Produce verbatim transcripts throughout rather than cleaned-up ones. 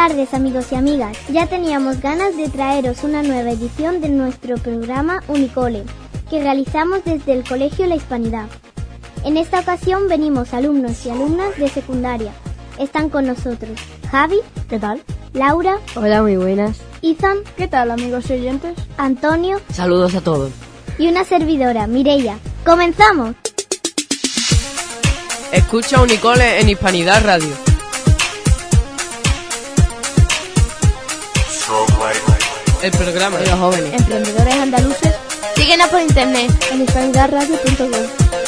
tardes, amigos y amigas. Ya teníamos ganas de traeros una nueva edición de nuestro programa Unicole, que realizamos desde el Colegio La Hispanidad. En esta ocasión venimos alumnos y alumnas de secundaria. Están con nosotros Javi. ¿Qué tal? Laura. Hola, muy buenas. Ethan. ¿Qué tal, amigos y oyentes? Antonio. Saludos a todos. Y una servidora, Mireia. ¡Comenzamos! Escucha Unicole en Hispanidad Radio. El programa de los jóvenes emprendedores andaluces. Síguenos por internet en hispanidad radio punto com.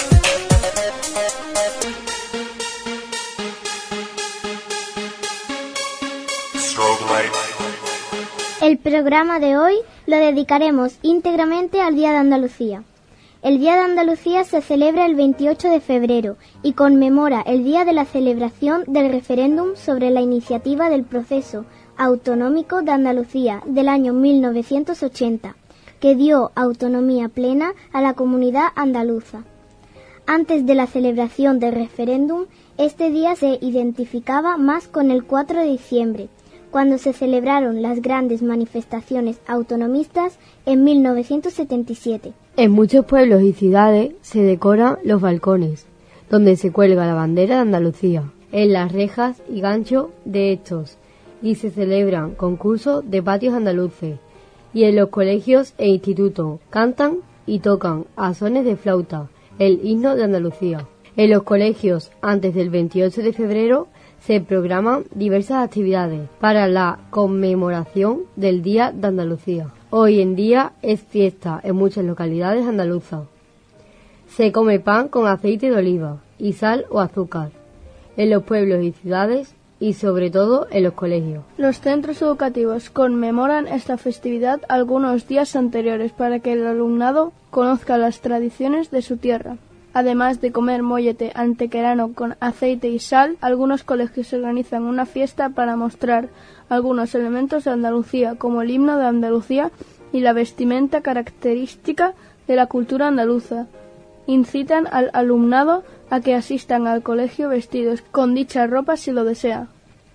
El programa de hoy lo dedicaremos íntegramente al Día de Andalucía. El Día de Andalucía se celebra el veintiocho de febrero y conmemora el día de la celebración del referéndum sobre la iniciativa del proceso autonómico de Andalucía del año mil novecientos ochenta, que dio autonomía plena a la comunidad andaluza. Antes de la celebración del referéndum, este día se identificaba más con el cuatro de diciembre, cuando se celebraron las grandes manifestaciones autonomistas en mil novecientos setenta y siete. En muchos pueblos y ciudades se decoran los balcones, donde se cuelga la bandera de Andalucía, en las rejas y ganchos de estos, y se celebran concursos de patios andaluces, y en los colegios e institutos cantan y tocan a sones de flauta el himno de Andalucía. En los colegios, antes del veintiocho de febrero, se programan diversas actividades para la conmemoración del Día de Andalucía. Hoy en día es fiesta en muchas localidades andaluzas. Se come pan con aceite de oliva y sal o azúcar en los pueblos y ciudades y sobre todo en los colegios. Los centros educativos conmemoran esta festividad algunos días anteriores para que el alumnado conozca las tradiciones de su tierra. Además de comer mollete antequerano con aceite y sal, algunos colegios organizan una fiesta para mostrar algunos elementos de Andalucía, como el himno de Andalucía y la vestimenta característica de la cultura andaluza. Incitan al alumnado a que asistan al colegio vestidos con dicha ropa si lo desea.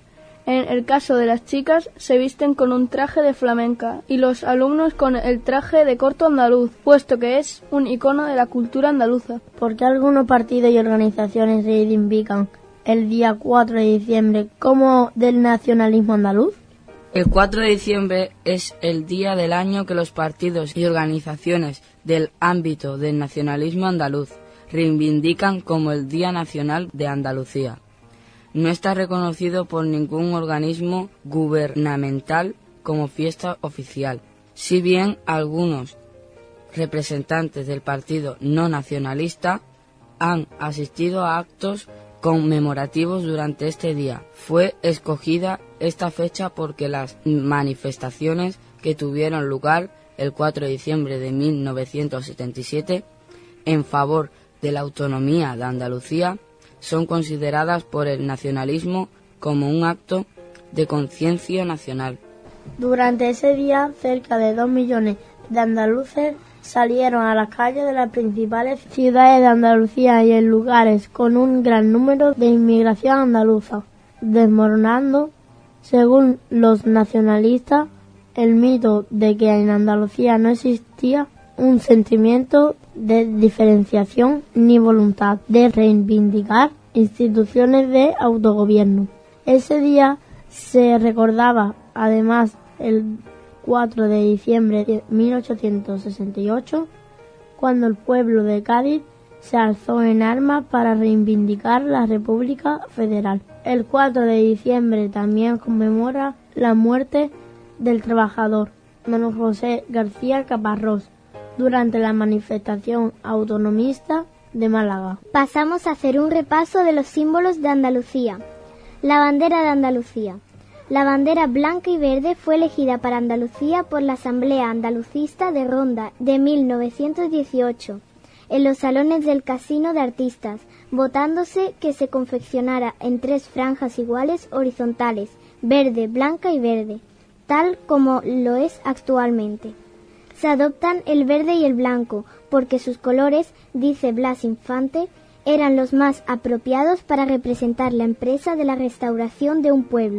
En el caso de las chicas, se visten con un traje de flamenca y los alumnos con el traje de corto andaluz, puesto que es un icono de la cultura andaluza. ¿Por qué algunos partidos y organizaciones reivindican el día cuatro de diciembre como del nacionalismo andaluz? El cuatro de diciembre es el día del año que los partidos y organizaciones del ámbito del nacionalismo andaluz reivindican como el Día Nacional de Andalucía. No está reconocido por ningún organismo gubernamental como fiesta oficial, si bien algunos representantes del partido no nacionalista han asistido a actos conmemorativos durante este día. Fue escogida esta fecha porque las manifestaciones que tuvieron lugar el cuatro de diciembre de mil novecientos setenta y siete en favor de la autonomía de Andalucía son consideradas por el nacionalismo como un acto de conciencia nacional. Durante ese día, cerca de dos millones de andaluces salieron a las calles de las principales ciudades de Andalucía y en lugares con un gran número de inmigración andaluza, desmoronando, según los nacionalistas, el mito de que en Andalucía no existía un sentimiento de diferenciación ni voluntad de reivindicar instituciones de autogobierno. Ese día se recordaba, además, el cuatro de diciembre de mil ochocientos sesenta y ocho, cuando el pueblo de Cádiz se alzó en armas para reivindicar la República Federal. El cuatro de diciembre también conmemora la muerte del trabajador don José García Caparrós durante la manifestación autonomista de Málaga. Pasamos a hacer un repaso de los símbolos de Andalucía. La bandera de Andalucía. La bandera blanca y verde fue elegida para Andalucía por la Asamblea Andalucista de Ronda de mil novecientos dieciocho, en los salones del Casino de Artistas, votándose que se confeccionara en tres franjas iguales horizontales, verde, blanca y verde, tal como lo es actualmente. Se adoptan el verde y el blanco, porque sus colores, dice Blas Infante, eran los más apropiados para representar la empresa de la restauración de un pueblo,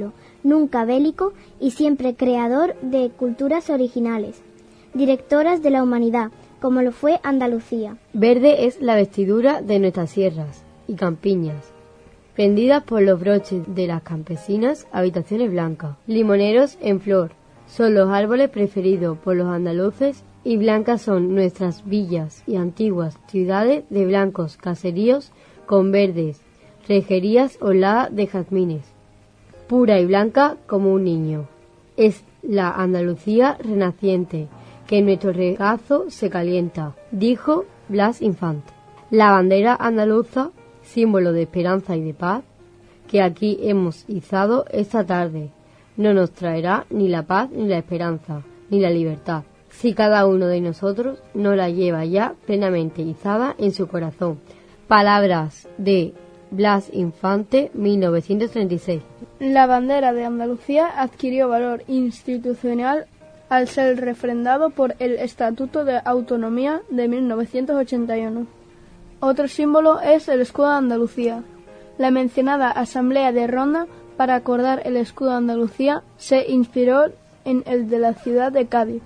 nunca bélico y siempre creador de culturas originales, directoras de la humanidad, como lo fue Andalucía. Verde es la vestidura de nuestras sierras y campiñas, prendidas por los broches de las campesinas habitaciones blancas. Limoneros en flor son los árboles preferidos por los andaluces y blancas son nuestras villas y antiguas ciudades de blancos caseríos con verdes rejerías oladas de jazmines, pura y blanca como un niño. Es la Andalucía renaciente que en nuestro regazo se calienta, dijo Blas Infante. La bandera andaluza, símbolo de esperanza y de paz, que aquí hemos izado esta tarde, no nos traerá ni la paz ni la esperanza, ni la libertad, si cada uno de nosotros no la lleva ya plenamente izada en su corazón. Palabras de Blas Infante, mil novecientos treinta y seis. La bandera de Andalucía adquirió valor institucional al ser refrendado por el Estatuto de Autonomía de mil novecientos ochenta y uno. Otro símbolo es el escudo de Andalucía. La mencionada Asamblea de Ronda para acordar el escudo de Andalucía se inspiró en el de la ciudad de Cádiz,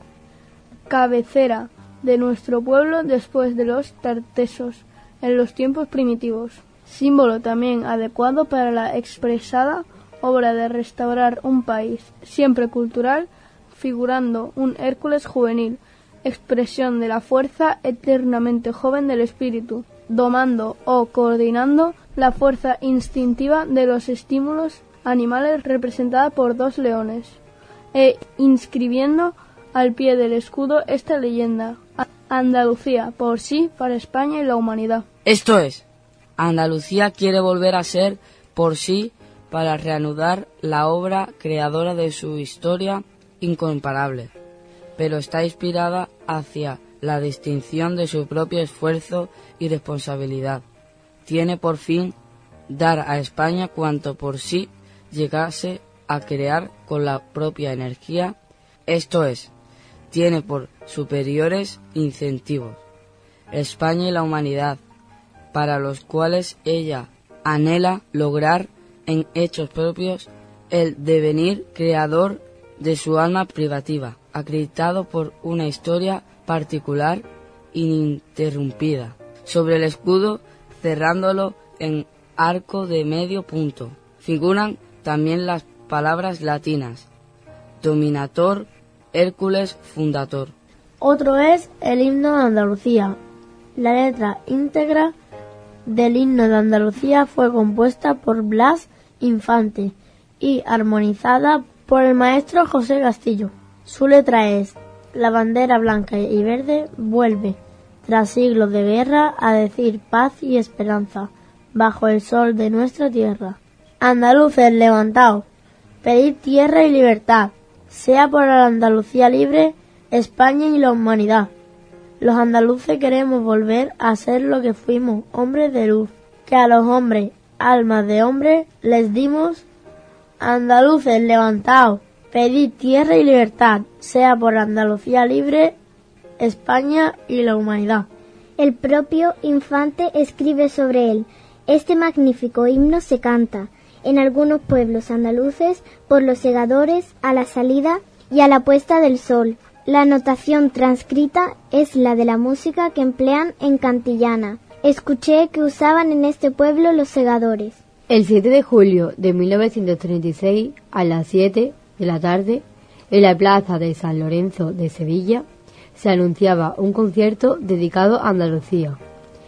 cabecera de nuestro pueblo después de los tartesos en los tiempos primitivos, símbolo también adecuado para la expresada obra de restaurar un país siempre cultural, figurando un Hércules juvenil, expresión de la fuerza eternamente joven del espíritu, domando o coordinando la fuerza instintiva de los estímulos animales representada por dos leones, e inscribiendo al pie del escudo esta leyenda: Andalucía, por sí, para España y la humanidad. Esto es, Andalucía quiere volver a ser por sí para reanudar la obra creadora de su historia incomparable, pero está inspirada hacia la distinción de su propio esfuerzo y responsabilidad. Tiene por fin dar a España cuanto por sí llegase a crear con la propia energía, esto es, tiene por superiores incentivos España y la humanidad, para los cuales ella anhela lograr en hechos propios el devenir creador de su alma privativa, acreditado por una historia particular ininterrumpida. Sobre el escudo, cerrándolo en arco de medio punto, figuran también las palabras latinas: Dominator, Hércules, Fundator. Otro es el himno de Andalucía. La letra íntegra del himno de Andalucía fue compuesta por Blas Infante y armonizada por el maestro José Castillo. Su letra es: la bandera blanca y verde vuelve, tras siglos de guerra, a decir paz y esperanza, bajo el sol de nuestra tierra. Andaluces, levantaos, pedid tierra y libertad, sea por la Andalucía libre, España y la humanidad. Los andaluces queremos volver a ser lo que fuimos, hombres de luz, que a los hombres, almas de hombres, les dimos. Andaluces, levantaos, pedid tierra y libertad, sea por Andalucía libre, España y la humanidad. El propio Infante escribe sobre él: este magnífico himno se canta en algunos pueblos andaluces por los segadores a la salida y a la puesta del sol. La notación transcrita es la de la música que emplean en Cantillana. Escuché que usaban en este pueblo los segadores. El siete de julio de mil novecientos treinta y seis, a las siete de la tarde, en la plaza de San Lorenzo de Sevilla, se anunciaba un concierto dedicado a Andalucía.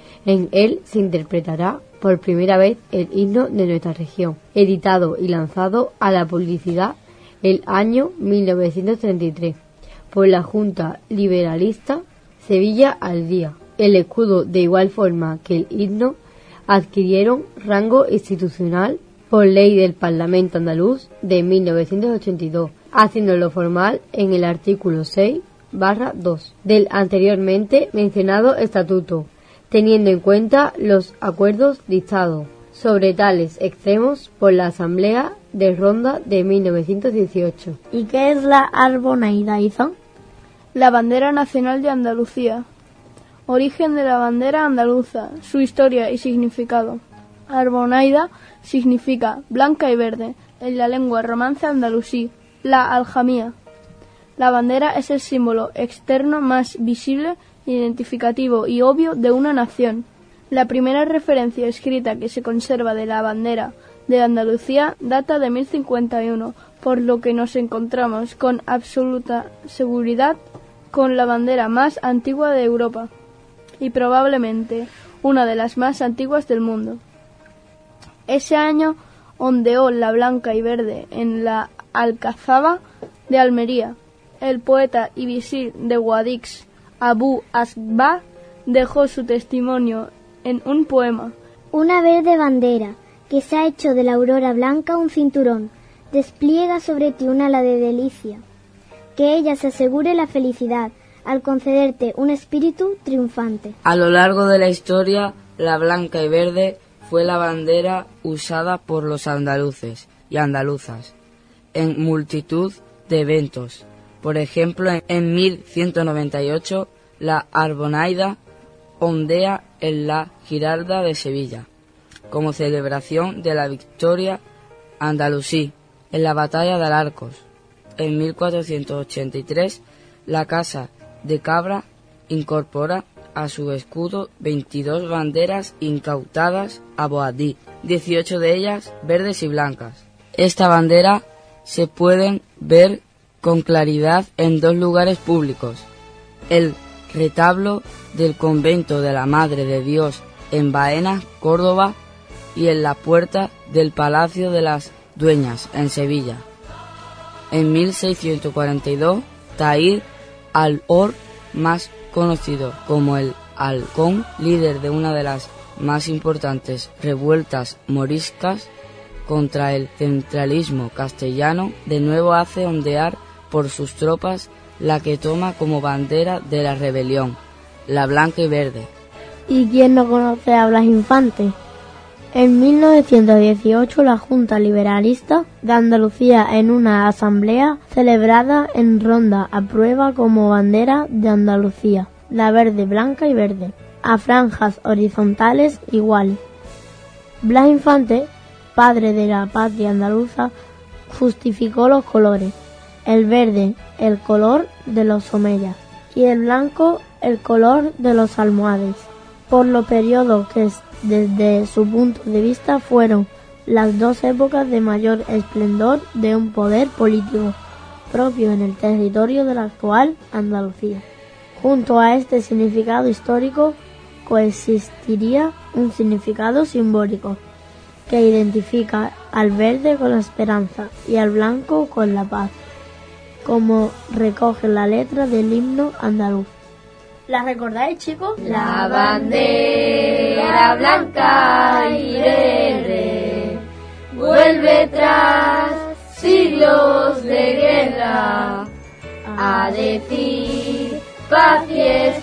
En él se interpretará por primera vez el himno de nuestra región, editado y lanzado a la publicidad el año mil novecientos treinta y tres por la Junta Liberalista Sevilla al Día. El escudo, de igual forma que el himno, adquirieron rango institucional por ley del Parlamento andaluz de mil novecientos ochenta y dos, haciéndolo formal en el artículo seis barra dos del anteriormente mencionado estatuto, teniendo en cuenta los acuerdos dictados sobre tales extremos por la Asamblea de Ronda de mil novecientos dieciocho. ¿Y qué es la Arbonaida, Izan? La bandera nacional de Andalucía. Origen de la bandera andaluza, su historia y significado. Arbonaida significa blanca y verde. en la lengua romance andalusí, la aljamía. La bandera es el símbolo externo más visible, identificativo y obvio de una nación. La primera referencia escrita que se conserva de la bandera de Andalucía data de mil cincuenta y uno, por lo que nos encontramos con absoluta seguridad con la bandera más antigua de Europa y probablemente una de las más antiguas del mundo. Ese año ondeó la blanca y verde en la Alcazaba de Almería. El poeta y visir de Guadix, Abu Asbah, dejó su testimonio en un poema. Una verde bandera, que se ha hecho de la aurora blanca un cinturón, despliega sobre ti un ala de delicia. Que ella se asegure la felicidad, al concederte un espíritu triunfante. A lo largo de la historia, la blanca y verde fue la bandera usada por los andaluces y andaluzas en multitud de eventos. Por ejemplo, en mil ciento noventa y ocho, la Arbonaida ondea en la Giralda de Sevilla, como celebración de la victoria andalusí en la batalla de Alarcos. En mil cuatrocientos ochenta y tres, la Casa de Cabra incorpora a su escudo veintidós banderas incautadas a Boadí, dieciocho de ellas verdes y blancas. Esta bandera se pueden ver con claridad en dos lugares públicos: el retablo del convento de la Madre de Dios en Baena, Córdoba, y en la puerta del Palacio de las Dueñas en Sevilla. En mil seiscientos cuarenta y dos, Tahir al-Hor, más conocido como el Halcón, líder de una de las más importantes revueltas moriscas contra el centralismo castellano, de nuevo hace ondear por sus tropas la que toma como bandera de la rebelión, la blanca y verde. ¿Y quién no conoce a Blas Infante? En mil novecientos dieciocho, la Junta Liberalista de Andalucía, en una asamblea celebrada en Ronda, aprueba como bandera de Andalucía la verde, blanca y verde, a franjas horizontales iguales. Blas Infante, padre de la patria andaluza, justificó los colores: el verde, el color de los omeyas, y el blanco, el color de los almohades, por los periodos que desde su punto de vista fueron las dos épocas de mayor esplendor de un poder político propio en el territorio de la actual Andalucía. Junto a este significado histórico coexistiría un significado simbólico que identifica al verde con la esperanza y al blanco con la paz, como recoge la letra del himno andaluz. ¿La recordáis, chicos? La bandera blanca y verde vuelve tras siglos de guerra a decir paz y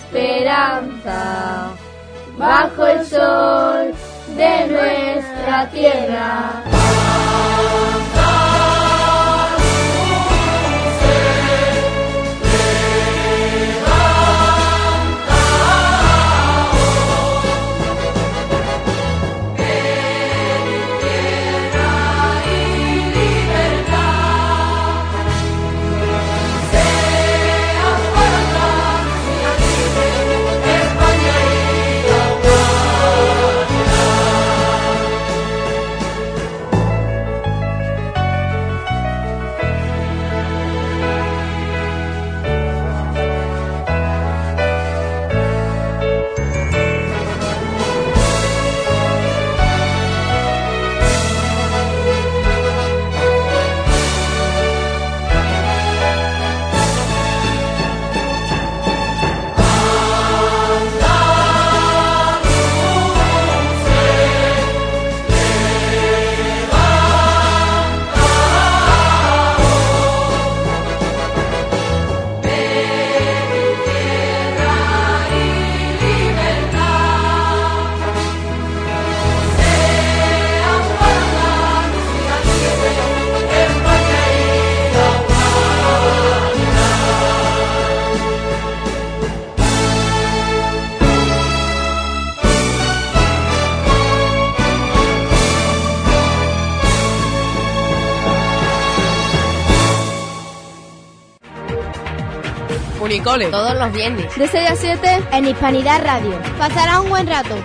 esperanza bajo el sol de nuestra tierra. Unicole. Todos los viernes. De seis a siete en Hispanidad Radio. Pasará un buen rato.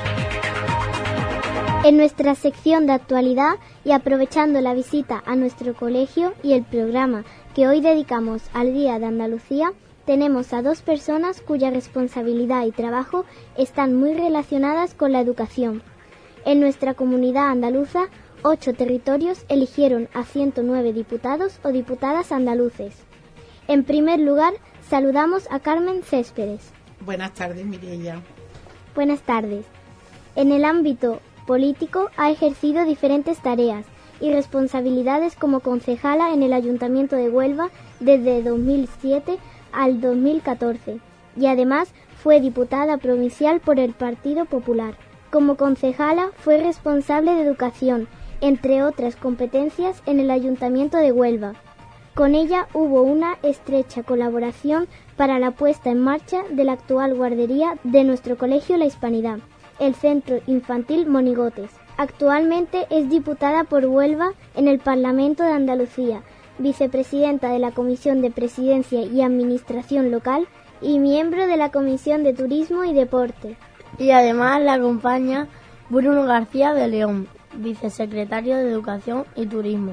En nuestra sección de actualidad y aprovechando la visita a nuestro colegio y el programa que hoy dedicamos al Día de Andalucía, tenemos a dos personas cuya responsabilidad y trabajo están muy relacionadas con la educación. En nuestra comunidad andaluza, ocho territorios eligieron a ciento nueve diputados o diputadas andaluces. En primer lugar, saludamos a Carmen Céspedes. Buenas tardes, Mireia. Buenas tardes. En el ámbito político ha ejercido diferentes tareas y responsabilidades como concejala en el Ayuntamiento de Huelva desde dos mil siete al dos mil catorce y además fue diputada provincial por el Partido Popular. Como concejala fue responsable de educación, entre otras competencias, en el Ayuntamiento de Huelva. Con ella hubo una estrecha colaboración para la puesta en marcha de la actual guardería de nuestro colegio La Hispanidad, el Centro Infantil Monigotes. Actualmente es diputada por Huelva en el Parlamento de Andalucía, vicepresidenta de la Comisión de Presidencia y Administración Local y miembro de la Comisión de Turismo y Deporte. Y además la acompaña Bruno García de León, vicesecretario de Educación y Turismo.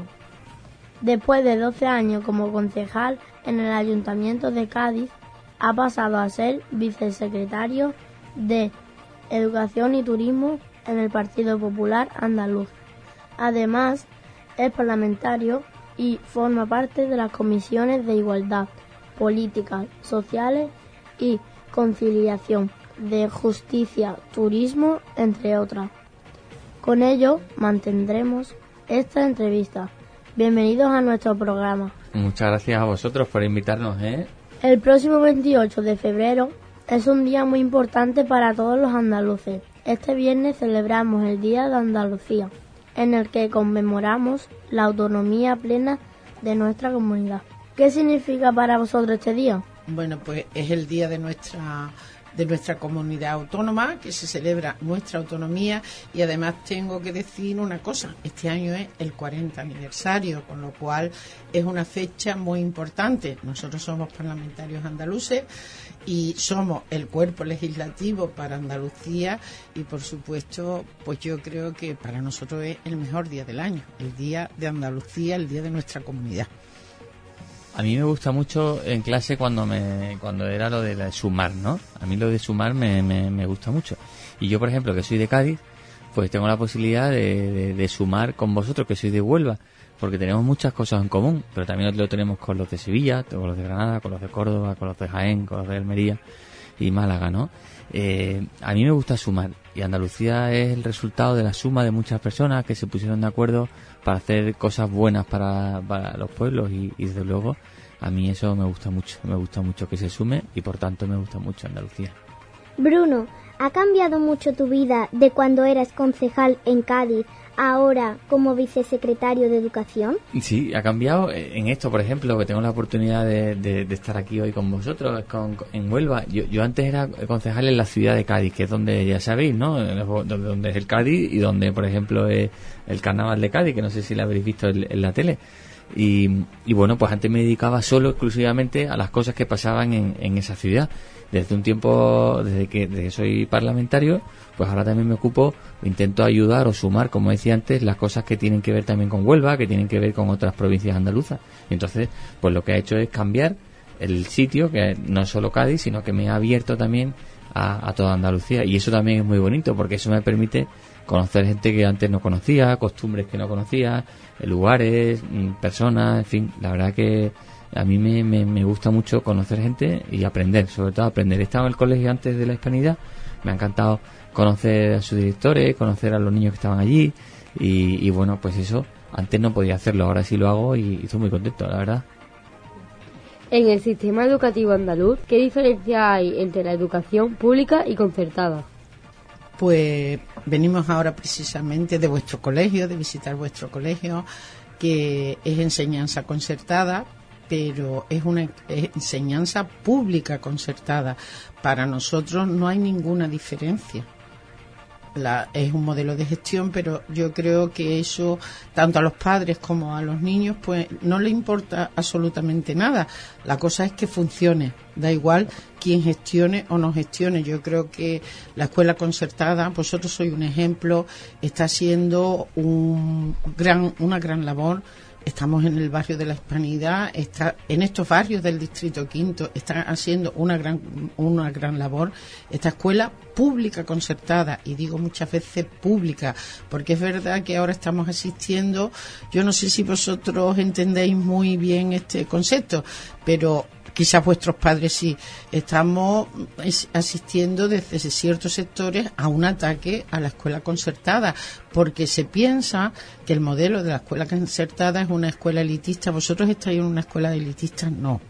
Después de doce años como concejal en el Ayuntamiento de Cádiz, ha pasado a ser vicesecretario de Educación y Turismo en el Partido Popular Andaluz. Además, es parlamentario y forma parte de las comisiones de Igualdad, Políticas Sociales y Conciliación, de Justicia, Turismo, entre otras. Con ello mantendremos esta entrevista. Bienvenidos a nuestro programa. Muchas gracias a vosotros por invitarnos, ¿eh? El próximo veintiocho de febrero es un día muy importante para todos los andaluces. Este viernes celebramos el Día de Andalucía, en el que conmemoramos la autonomía plena de nuestra comunidad. ¿Qué significa para vosotros este día? Bueno, pues es el día de nuestra de nuestra comunidad autónoma, que se celebra nuestra autonomía, y además tengo que decir una cosa, este año es el cuarenta aniversario, con lo cual es una fecha muy importante. Nosotros somos parlamentarios andaluces y somos el cuerpo legislativo para Andalucía y por supuesto pues yo creo que para nosotros es el mejor día del año, el día de Andalucía, el día de nuestra comunidad. A mí me gusta mucho en clase cuando me cuando era lo de, la de sumar, ¿no? A mí lo de sumar me, me, me gusta mucho. Y yo, por ejemplo, que soy de Cádiz, pues tengo la posibilidad de, de, de sumar con vosotros, que sois de Huelva, porque tenemos muchas cosas en común, pero también lo tenemos con los de Sevilla, con los de Granada, con los de Córdoba, con los de Jaén, con los de Almería y Málaga, ¿no? Eh, a mí me gusta sumar, y Andalucía es el resultado de la suma de muchas personas que se pusieron de acuerdo para hacer cosas buenas para, para los pueblos y, y desde luego a mí eso me gusta mucho, me gusta mucho que se sume y por tanto me gusta mucho Andalucía. Bruno, ¿ha cambiado mucho tu vida de cuando eras concejal en Cádiz a ahora como vicesecretario de Educación? Sí, ha cambiado en esto, por ejemplo, que tengo la oportunidad de, de, de estar aquí hoy con vosotros, con, en Huelva. Yo, yo antes era concejal en la ciudad de Cádiz, que es donde ya sabéis, ¿no? Donde, donde es el Cádiz y donde, por ejemplo, es el Carnaval de Cádiz, que no sé si lo habréis visto en, en la tele. Y, y bueno, pues antes me dedicaba solo, exclusivamente, a las cosas que pasaban en, en esa ciudad. Desde un tiempo, desde que, desde que soy parlamentario, pues ahora también me ocupo, intento ayudar o sumar, como decía antes, las cosas que tienen que ver también con Huelva, que tienen que ver con otras provincias andaluzas. Y entonces, pues lo que ha hecho es cambiar el sitio, que no es solo Cádiz, sino que me ha abierto también a, a toda Andalucía. Y eso también es muy bonito, porque eso me permite conocer gente que antes no conocía, costumbres que no conocía, lugares, personas, en fin, la verdad que a mí me, me, me gusta mucho conocer gente y aprender, sobre todo aprender. He estado en el colegio antes de la Hispanidad, me ha encantado conocer a sus directores, conocer a los niños que estaban allí y, y bueno, pues eso, antes no podía hacerlo, ahora sí lo hago y, y estoy muy contento, la verdad. En el sistema educativo andaluz, ¿qué diferencia hay entre la educación pública y concertada? Pues venimos ahora precisamente de vuestro colegio, de visitar vuestro colegio, que es enseñanza concertada, pero es una enseñanza pública concertada. Para nosotros no hay ninguna diferencia. la, es un modelo de gestión, pero yo creo que eso, tanto a los padres como a los niños, pues no le importa absolutamente nada. La cosa es que funcione, da igual quién gestione o no gestione. Yo creo que la escuela concertada, vosotros sois un ejemplo, está haciendo un gran, una gran labor. Estamos en el barrio de la Hispanidad, está en estos barrios del distrito quinto, está haciendo una gran una gran labor esta escuela pública concertada, y digo muchas veces pública, porque es verdad que ahora estamos asistiendo, yo no sé si vosotros entendéis muy bien este concepto, pero quizás vuestros padres sí, estamos asistiendo desde ciertos sectores a un ataque a la escuela concertada, porque se piensa que el modelo de la escuela concertada es una escuela elitista. ¿Vosotros estáis en una escuela elitista? No.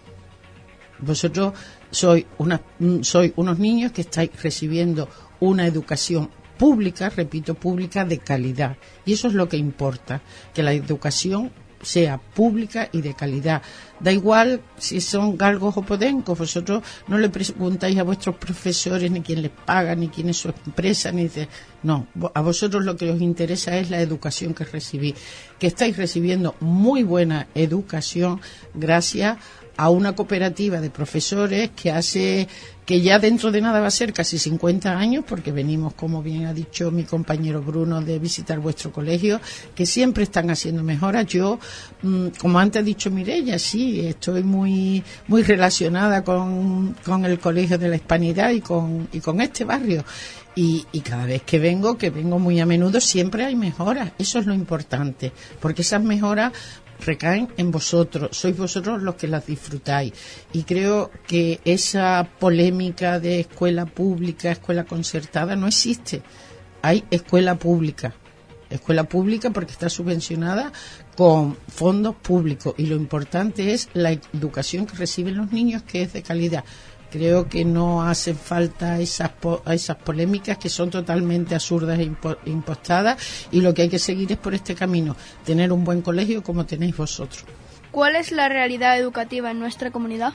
Vosotros sois, una, sois unos niños que estáis recibiendo una educación pública, repito, pública de calidad. Y eso es lo que importa, que la educación sea pública y de calidad. Da igual si son galgos o podencos, vosotros no le preguntáis a vuestros profesores ni quién les paga, ni quién es su empresa, ni de... no, a vosotros lo que os interesa es la educación que recibís, que estáis recibiendo muy buena educación gracias a una cooperativa de profesores que hace, que ya dentro de nada va a ser casi cincuenta años, porque venimos, como bien ha dicho mi compañero Bruno, de visitar vuestro colegio, que siempre están haciendo mejoras. Yo, como antes ha dicho Mireia, sí, estoy muy muy relacionada con, con el Colegio de la Hispanidad y con, y con este barrio. Y, y cada vez que vengo, que vengo muy a menudo, siempre hay mejoras. Eso es lo importante, porque esas mejoras recaen en vosotros, sois vosotros los que las disfrutáis, y creo que esa polémica de escuela pública, escuela concertada no existe. Hay escuela pública, escuela pública porque está subvencionada con fondos públicos, y lo importante es la educación que reciben los niños, que es de calidad. Creo que no hacen falta esas po- esas polémicas que son totalmente absurdas e impo- impostadas, y lo que hay que seguir es por este camino, tener un buen colegio como tenéis vosotros. ¿Cuál es la realidad educativa en nuestra comunidad?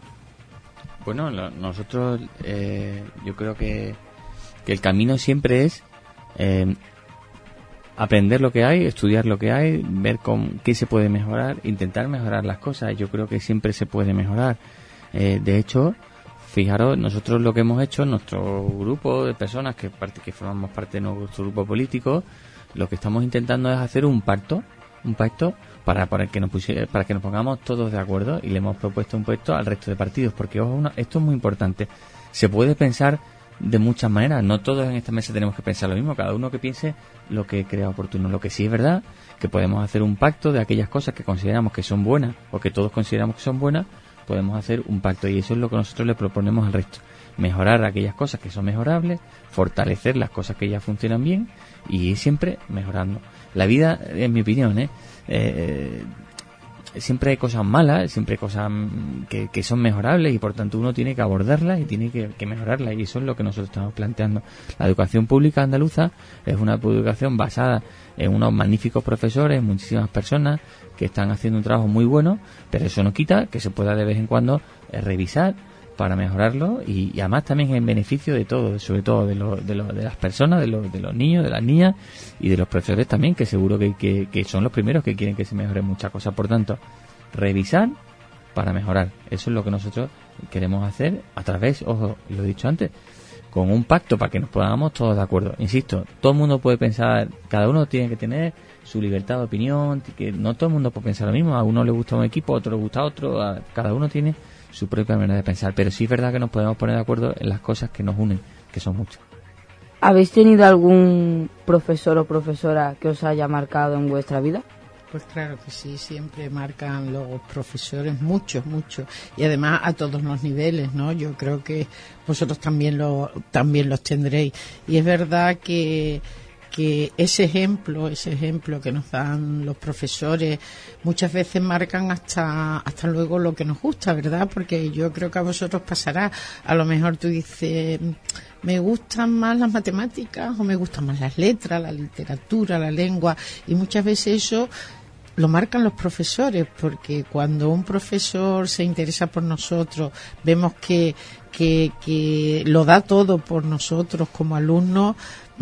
Bueno, lo, nosotros eh, yo creo que, que el camino siempre es eh, aprender lo que hay, estudiar lo que hay, ver con qué se puede mejorar, intentar mejorar las cosas. Yo creo que siempre se puede mejorar. Eh, de hecho, fijaros, nosotros lo que hemos hecho, nuestro grupo de personas que parte, que formamos parte de nuestro grupo político, lo que estamos intentando es hacer un pacto, un pacto para, para que nos pusiera, para que nos pongamos todos de acuerdo, y le hemos propuesto un pacto al resto de partidos, porque ojo, una, esto es muy importante. Se puede pensar de muchas maneras, no todos en esta mesa tenemos que pensar lo mismo, cada uno que piense lo que crea oportuno. Lo que sí es verdad, que podemos hacer un pacto de aquellas cosas que consideramos que son buenas, o que todos consideramos que son buenas, podemos hacer un pacto, y eso es lo que nosotros le proponemos al resto: mejorar aquellas cosas que son mejorables, fortalecer las cosas que ya funcionan bien, y ir siempre mejorando. La vida, en mi opinión, ¿eh? Eh, siempre hay cosas malas, siempre hay cosas que, que son mejorables, y por tanto uno tiene que abordarlas y tiene que, que mejorarlas, y eso es lo que nosotros estamos planteando. La educación pública andaluza es una educación basada en unos magníficos profesores, muchísimas personas que están haciendo un trabajo muy bueno, pero eso no quita que se pueda de vez en cuando eh, revisar para mejorarlo, y, y además también en beneficio de todos, sobre todo de, lo, de, lo, de las personas, de, lo, de los niños, de las niñas, y de los profesores también, que seguro que, que, que son los primeros que quieren que se mejoren muchas cosas. Por tanto, revisar para mejorar, eso es lo que nosotros queremos hacer a través, ojo, lo he dicho antes, con un pacto para que nos pongamos todos de acuerdo. Insisto, todo el mundo puede pensar, cada uno tiene que tener su libertad de opinión, que no todo el mundo puede pensar lo mismo, a uno le gusta un equipo, a otro le gusta otro, a cada uno tiene su propia manera de pensar, pero sí es verdad que nos podemos poner de acuerdo en las cosas que nos unen, que son muchas. ¿Habéis tenido algún profesor o profesora que os haya marcado en vuestra vida? Pues claro que sí, siempre marcan los profesores, muchos, muchos, y además a todos los niveles, ¿no? Yo creo que vosotros también lo, también los tendréis, y es verdad que que ese ejemplo, ese ejemplo que nos dan los profesores muchas veces marcan hasta hasta luego lo que nos gusta, ¿verdad? Porque yo creo que a vosotros pasará, a lo mejor tú dices, me gustan más las matemáticas o me gustan más las letras, la literatura, la lengua, y muchas veces eso lo marcan los profesores, porque cuando un profesor se interesa por nosotros, vemos que que, que lo da todo por nosotros como alumnos,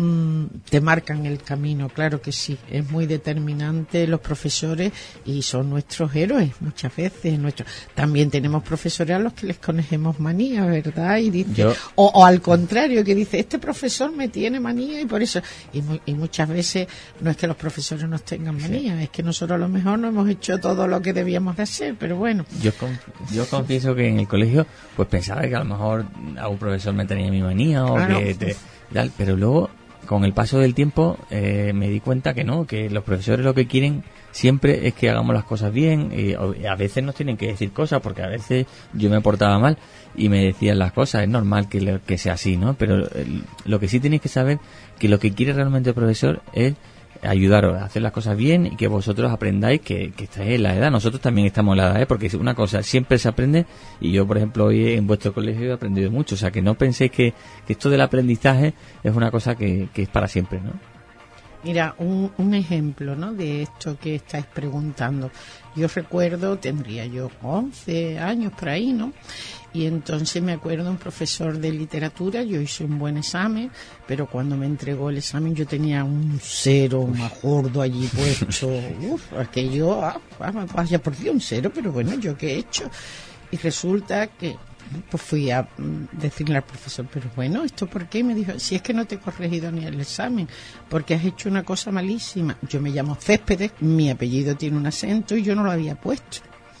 te marcan el camino, claro que sí, es muy determinante los profesores y son nuestros héroes muchas veces. Nuestros, también tenemos profesores a los que les conocemos manía, ¿verdad? Y dice, Yo... o, o al contrario, que dice, este profesor me tiene manía y por eso, y, muy, y muchas veces no es que los profesores nos tengan manía, sí. Es que nosotros a lo mejor no hemos hecho todo lo que debíamos de hacer, pero bueno. Yo, yo confieso que en el colegio pues pensaba que a lo mejor algún profesor me tenía mi manía o claro. que te, tal, pero luego con el paso del tiempo eh, me di cuenta que no, que los profesores lo que quieren siempre es que hagamos las cosas bien y a veces nos tienen que decir cosas porque a veces yo me portaba mal y me decían las cosas, es normal que, le, que sea así, ¿no? Pero el, lo que sí tenéis que saber que lo que quiere realmente el profesor es ayudaros a hacer las cosas bien y que vosotros aprendáis que, que estáis en la edad. Nosotros también estamos en la edad, ¿eh? Porque una cosa, siempre se aprende y yo, por ejemplo, hoy en vuestro colegio he aprendido mucho. O sea, que no penséis que, que esto del aprendizaje es una cosa que, que es para siempre, ¿no? Mira, un, un ejemplo, ¿no?, de esto que estáis preguntando. Yo recuerdo, tendría yo once años por ahí, ¿no? Y entonces me acuerdo un profesor de literatura, yo hice un buen examen, pero cuando me entregó el examen yo tenía un cero más gordo allí puesto. Uf, aquello, ah, vaya por Dios, un cero, pero bueno, ¿yo qué he hecho? Y resulta que pues fui a decirle al profesor, pero bueno, ¿esto por qué? Y me dijo, si es que no te he corregido ni el examen, porque has hecho una cosa malísima. Yo me llamo Céspedes, mi apellido tiene un acento y yo no lo había puesto.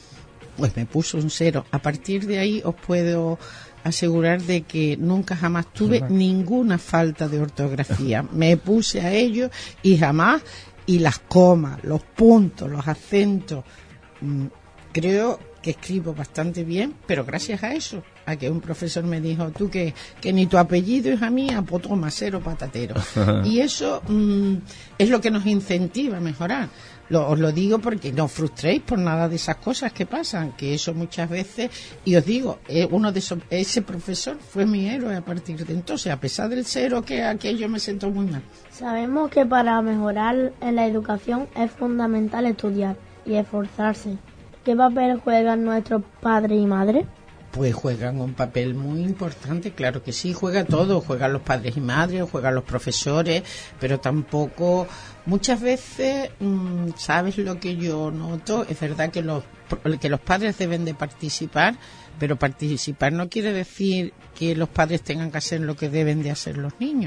Pues me puso un cero. A partir de ahí os puedo asegurar de que nunca jamás tuve ninguna falta de ortografía. Me puse a ello y jamás, y las comas, los puntos, los acentos, mmm, creo que escribo bastante bien, pero gracias a eso, a que un profesor me dijo, tú que, que ni tu apellido, hija mía, pues toma cero patatero. Y eso mmm, es lo que nos incentiva a mejorar. Lo, os lo digo porque no os frustréis por nada de esas cosas que pasan, que eso muchas veces, y os digo, eh, uno de esos, ese profesor fue mi héroe a partir de entonces, a pesar del cero que aquello me sentó muy mal. Sabemos que para mejorar en la educación es fundamental estudiar y esforzarse. ¿Qué papel juegan nuestros padres y madres? Pues juegan un papel muy importante, claro que sí, juega todo, juegan los padres y madres, juegan los profesores, pero tampoco, muchas veces, mmm, ¿sabes lo que yo noto? Es verdad que los, que los padres deben de participar, pero participar no quiere decir que los padres tengan que hacer lo que deben de hacer los niños.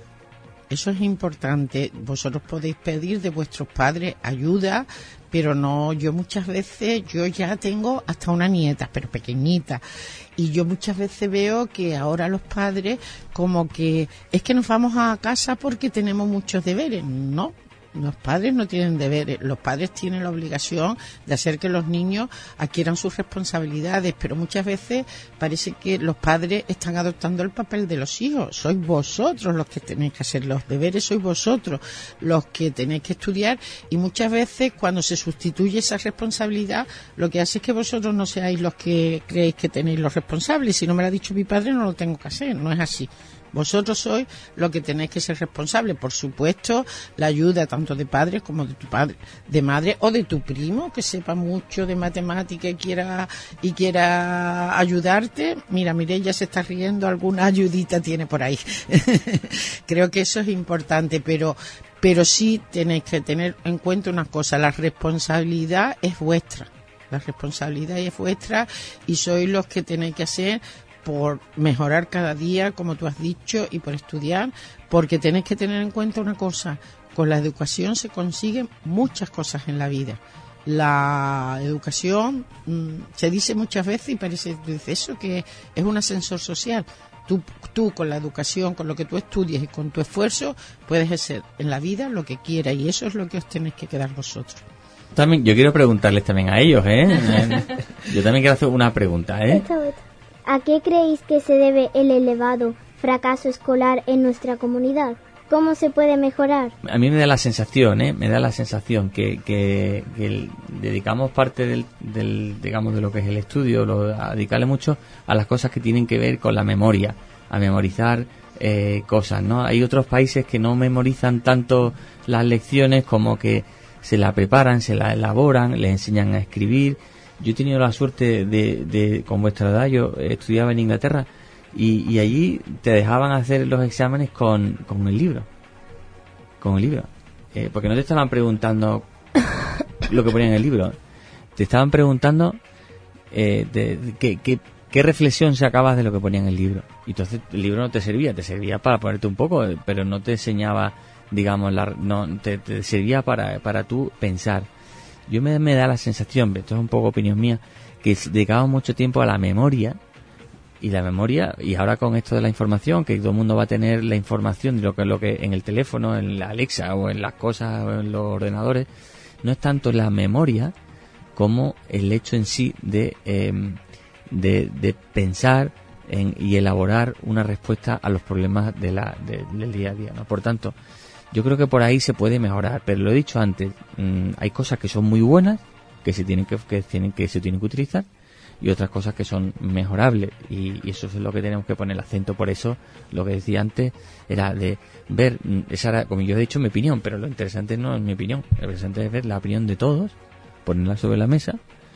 Eso es importante. Vosotros podéis pedir de vuestros padres ayuda, pero no, yo muchas veces, yo ya tengo hasta una nieta, pero pequeñita, y yo muchas veces veo que ahora los padres como que es que nos vamos a casa porque tenemos muchos deberes. No, los padres no tienen deberes, los padres tienen la obligación de hacer que los niños adquieran sus responsabilidades, pero muchas veces parece que los padres están adoptando el papel de los hijos. Sois vosotros los que tenéis que hacer los deberes, sois vosotros los que tenéis que estudiar, y muchas veces cuando se sustituye esa responsabilidad lo que hace es que vosotros no seáis los que creéis que tenéis los responsables. Si no me lo ha dicho mi padre no lo tengo que hacer, no es así. Vosotros sois los que tenéis que ser responsables. Por supuesto, la ayuda tanto de padres como de tu padre, de madre o de tu primo que sepa mucho de matemática y quiera y quiera ayudarte. Mira, Mireia se está riendo, alguna ayudita tiene por ahí. Creo que eso es importante, pero pero sí tenéis que tener en cuenta una cosa: la responsabilidad es vuestra. La responsabilidad es vuestra y sois los que tenéis que hacer por mejorar cada día, como tú has dicho, y por estudiar, porque tenéis que tener en cuenta una cosa: con la educación se consiguen muchas cosas en la vida. La educación mmm, se dice muchas veces y parece eso que es un ascensor social. Tú, tú con la educación, con lo que tú estudias y con tu esfuerzo puedes hacer en la vida lo que quieras, y eso es lo que os tenéis que quedar vosotros. También yo quiero preguntarles también a ellos, ¿eh? Yo también quiero hacer una pregunta, ¿eh? ¿A qué creéis que se debe el elevado fracaso escolar en nuestra comunidad? ¿Cómo se puede mejorar? A mí me da la sensación, ¿eh? Me da la sensación que, que, que el, dedicamos parte del, del, digamos, de lo que es el estudio, lo, a dedicarle mucho a las cosas que tienen que ver con la memoria, a memorizar eh, cosas, ¿no? Hay otros países que no memorizan tanto las lecciones, como que se la preparan, se la elaboran, les enseñan a escribir. Yo he tenido la suerte de, de, con vuestra edad, yo estudiaba en Inglaterra y, y allí te dejaban hacer los exámenes con, con el libro. Con el libro. Eh, porque no te estaban preguntando lo que ponía en el libro. Te estaban preguntando eh, de, de, qué, qué, qué reflexión sacabas de lo que ponía en el libro. Y entonces el libro no te servía, te servía para ponerte un poco, pero no te enseñaba, digamos, la, no te, te servía para, para tú pensar. Yo me, me da la sensación, esto es un poco opinión mía, que dedicaba mucho tiempo a la memoria, y la memoria, y ahora con esto de la información, que todo el mundo va a tener la información de lo que, lo que en el teléfono, en la Alexa o en las cosas o en los ordenadores, no es tanto la memoria como el hecho en sí de, eh, de, de pensar en, y elaborar una respuesta a los problemas de la, de, del día a día, ¿no? Por tanto, yo creo que por ahí se puede mejorar, pero lo he dicho antes, mmm, hay cosas que son muy buenas, que se tienen que, que tienen que se tienen que utilizar, y otras cosas que son mejorables, y, y eso es lo que tenemos que poner el acento. Por eso lo que decía antes era de ver, esa era, como yo he dicho, mi opinión, pero lo interesante no es mi opinión, lo interesante es ver la opinión de todos, ponerla sobre la mesa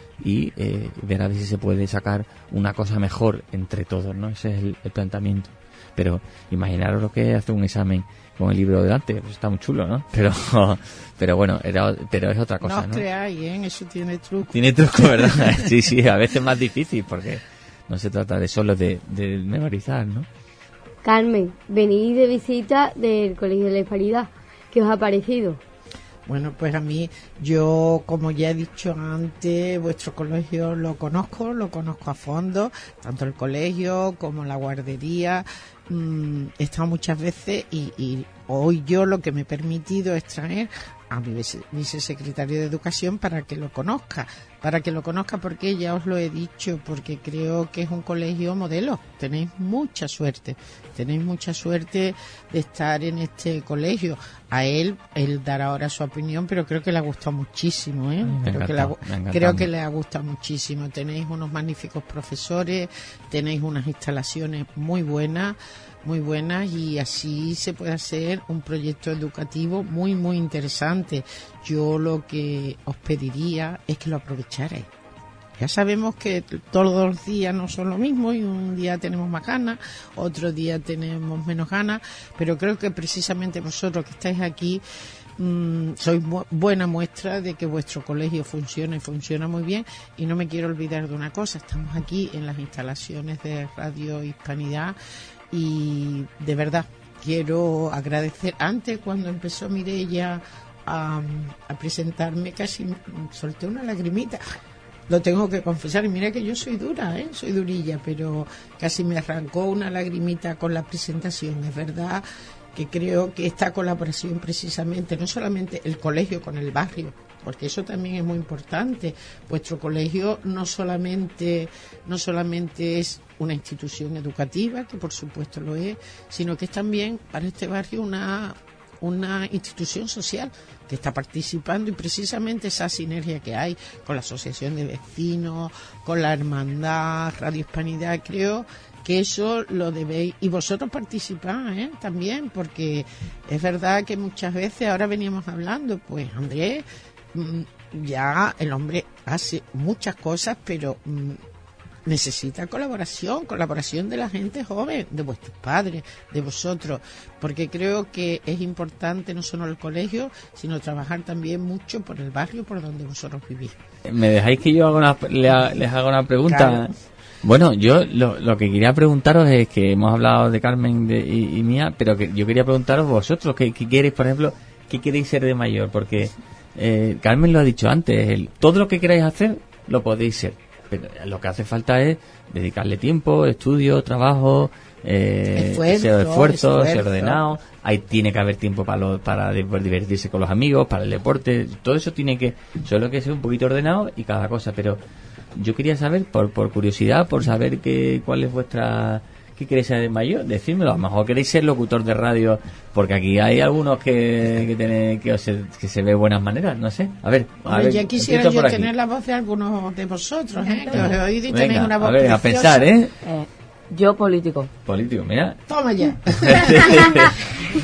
y eh, ver a ver si se puede sacar una cosa mejor entre todos, ¿no? Ese es el, el planteamiento. Pero imaginaros lo que es hacer un examen con el libro delante, pues está muy chulo, ¿no? Pero pero bueno, era, pero es otra cosa, ¿no? No os creáis, ¿eh? Eso tiene truco. Tiene truco, ¿verdad? Sí, sí, a veces más difícil, porque no se trata de solo de, de memorizar, ¿no? Carmen, venís de visita del Colegio de la Hispanidad. ¿Qué os ha parecido? Bueno, pues a mí, yo, como ya he dicho antes, vuestro colegio lo conozco, lo conozco a fondo, tanto el colegio como la guardería. Mm, he estado muchas veces y, y hoy yo lo que me he permitido es traer a mi vicesecretario de Educación para que lo conozca, para que lo conozca porque ya os lo he dicho, porque creo que es un colegio modelo. Tenéis mucha suerte, tenéis mucha suerte de estar en este colegio. A él, él dará ahora su opinión, pero creo que le ha gustado muchísimo, ¿eh? Me Creo, encanta, que le ha, me creo que le ha gustado muchísimo. Tenéis unos magníficos profesores, tenéis unas instalaciones muy buenas, muy buenas, y así se puede hacer un proyecto educativo muy, muy interesante. Yo lo que os pediría es que lo aprovecharais. Ya sabemos que todos los días no son lo mismo, y un día tenemos más ganas, otro día tenemos menos ganas, pero creo que precisamente vosotros que estáis aquí mmm, sois bu- buena muestra de que vuestro colegio funciona y funciona muy bien. Y no me quiero olvidar de una cosa, estamos aquí en las instalaciones de Radio Hispanidad, y de verdad quiero agradecer. Antes, cuando empezó Mireia a, a presentarme, casi solté una lagrimita, lo tengo que confesar, y mira que yo soy dura, ¿eh? Soy durilla, pero casi me arrancó una lagrimita con la presentación. Es verdad que creo que esta colaboración, precisamente, no solamente el colegio con el barrio, porque eso también es muy importante. Vuestro colegio no solamente no solamente es una institución educativa, que por supuesto lo es, sino que es también para este barrio una una institución social que está participando, y precisamente esa sinergia que hay con la asociación de vecinos, con la hermandad, Radio Hispanidad, creo que eso lo debéis, y vosotros participáis, ¿eh? También, porque es verdad que muchas veces, ahora veníamos hablando, pues Andrés, ya el hombre hace muchas cosas, pero mm, necesita colaboración, colaboración de la gente joven, de vuestros padres, de vosotros, porque creo que es importante no solo el colegio, sino trabajar también mucho por el barrio por donde vosotros vivís. ¿Me dejáis que yo haga una, le, les haga una pregunta? Claro. Bueno, yo lo, lo que quería preguntaros es que hemos hablado de Carmen de, y, y mía, pero que yo quería preguntaros vosotros, ¿qué, qué queréis, por ejemplo, qué queréis ser de mayor? Porque eh, Carmen lo ha dicho antes, el, todo lo que queráis hacer lo podéis ser, pero lo que hace falta es dedicarle tiempo, estudio, trabajo, eh, esfuerzo, ser esfuerzo, esfuerzo. ser ordenado. Ahí tiene que haber tiempo para lo, para divertirse con los amigos, para el deporte, todo eso tiene que, solo que ser un poquito ordenado y cada cosa. Pero yo quería saber, por, por curiosidad, por saber que, cuál es vuestra, qué queréis ser de mayor, decídmelo. A lo mejor queréis ser locutor de radio, porque aquí hay algunos que que, tiene, que, se, que se ve buenas maneras, no sé. A ver, a Hombre, ver, ya quisiera yo por aquí. tener la voz de algunos de vosotros, ¿eh? Que os he oído y Venga, tenéis una voz a ver, a preciosa. pensar, ¿eh? Eh, yo político. Político, mira. Toma ya.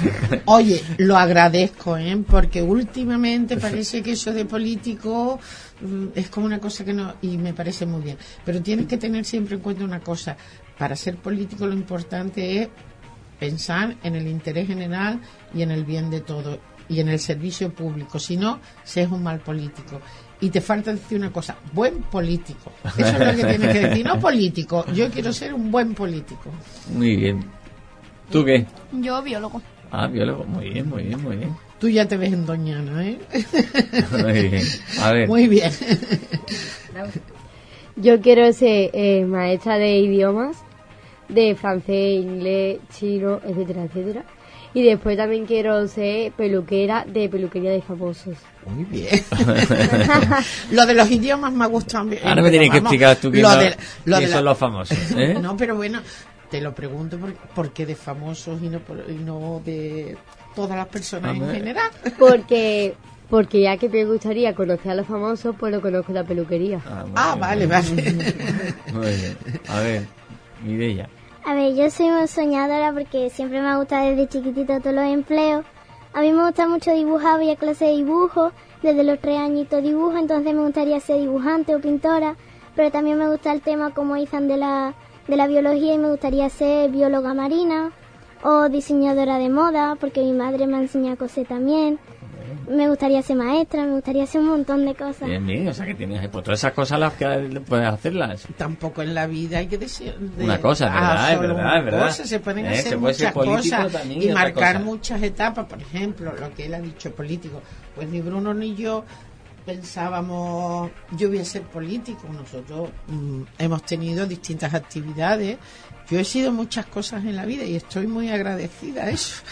Oye, lo agradezco, ¿eh? Porque últimamente parece que eso de político es como una cosa que no, y me parece muy bien. Pero tienes que tener siempre en cuenta una cosa: para ser político lo importante es pensar en el interés general y en el bien de todos y en el servicio público. Si no, se es un mal político. Y te falta decir una cosa: buen político. Eso es lo que tienes que decir, no político. Yo quiero ser un buen político. Muy bien. ¿Tú qué? Yo, biólogo. Ah, biólogo. Muy bien, muy bien, muy bien. Tú ya te ves en Doñana, ¿eh? Muy bien. A ver. Muy bien. Yo quiero ser eh, maestra de idiomas, de francés, inglés, chino, etcétera, etcétera. Y después también quiero ser peluquera de peluquería de famosos. Muy bien. Lo de los idiomas me ha gustado. Ahora me tienes que explicar tú quién lo de, lo son la... los famosos, ¿eh? No, pero bueno, te lo pregunto por, por qué de famosos y no, por, y no de todas las personas en general. Porque porque ya que me gustaría conocer a los famosos, pues lo conozco la peluquería. Ah, ah vale, vale. Muy bien. A ver, Mireia. A ver, yo soy muy soñadora porque siempre me ha gustado desde chiquitito todos los empleos. A mí me gusta mucho dibujar, voy a clase de dibujo, desde los tres añitos dibujo, entonces me gustaría ser dibujante o pintora, pero también me gusta el tema, como dicen, de la, de la biología, y me gustaría ser bióloga marina o diseñadora de moda, porque mi madre me ha enseñado a coser también. Me gustaría ser maestra, me gustaría hacer un montón de cosas. Bien, bien, o sea que tienes pues, todas esas cosas las que puedes hacerlas. Tampoco en la vida hay que decir de, una cosa, es verdad, es verdad, es verdad. Cosa, se pueden eh, hacer se muchas cosas también, y marcar cosa. muchas etapas. Por ejemplo, lo que él ha dicho político, pues ni Bruno ni yo pensábamos yo voy a ser político. Nosotros mmm, hemos tenido distintas actividades. Yo he sido muchas cosas en la vida y estoy muy agradecida a eso.